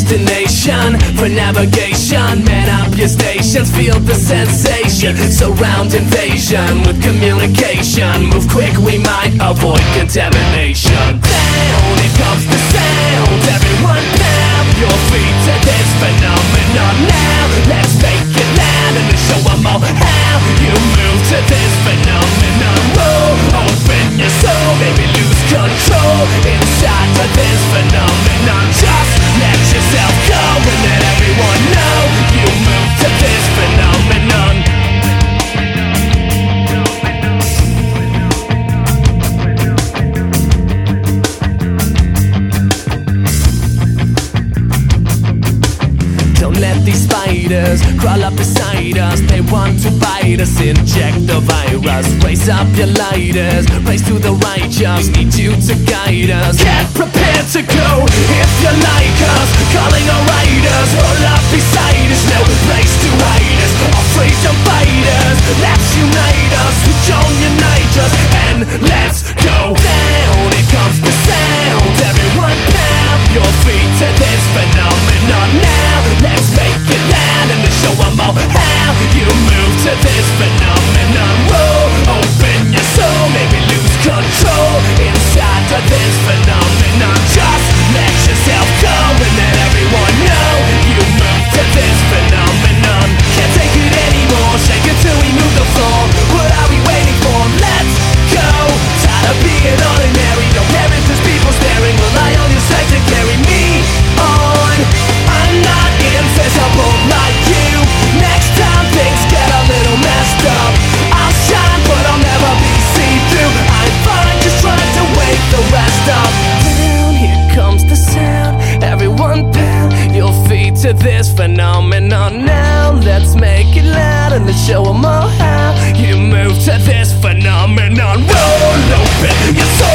destination for navigation. Man up your stations, feel the sensation. Surround invasion with communication. Move quick, we might avoid contamination. Down, here comes the sound. Everyone pound your feet to this phenomenon now. Let's make it loud and show them all how you move to this phenomenon. Roll, open your soul, baby, lose control inside of this phenomenon. Just let yourself go and let everyone know you move to this phenomenon. Don't let these spiders crawl up beside us. They want to bite us, inject the virus. Raise up your lighters, race to the righteous. Need you to guide us. Get prepared to go if you like us. Calling our riders, roll up beside us. No place to hide us. Our freedom fighters, let's unite us. We don't unite us, and let's go down. Here comes the sound. Everyone pound your feet to this phenomenon now. Let's make it loud and show them all how you move to this phenomenon. Roll, open your soul, maybe lose control inside of this phenomenon. Just let yourself go and let everyone know you move to this phenomenon. Can't take it anymore, shake it till we move the floor. What are we waiting for? Let's go. Tired of being ordinary, don't care if there's people staring. Rely on your strength to carry me on. I'm not invisible like you. Next time things get a little messed up, I'll shine but I'll never be see-through. I'm fine just trying to wake the rest up. Down, here comes the sound. Everyone pound your feet to this phenomenon now. Let's make it loud and let's show them all how you move to this phenomenon. Roll open your soul.